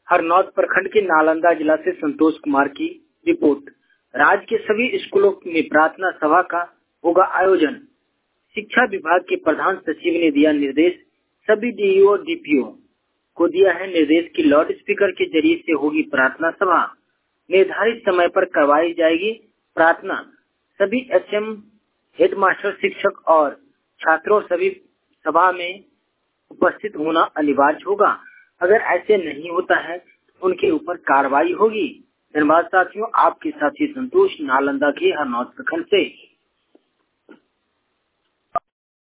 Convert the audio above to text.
हरनौत प्रखंड के नालंदा जिला से संतोष कुमार की रिपोर्ट। राज्य के सभी स्कूलों में प्रार्थना सभा का होगा आयोजन। शिक्षा विभाग के प्रधान सचिव ने दिया निर्देश। सभी डीईओ और डीपीओ को दिया है निर्देश कि लाउड स्पीकर के जरिए से होगी प्रार्थना सभा। निर्धारित समय पर करवाई जाएगी प्रार्थना। सभी एचएम, हेडमास्टर, शिक्षक और छात्रों सभी सभा में उपस्थित होना अनिवार्य होगा। अगर ऐसे नहीं होता है तो उनके ऊपर कार्रवाई होगी। धन्यवाद साथियों, आपके साथी संतोष, नालंदा के हरनौत प्रखंड से।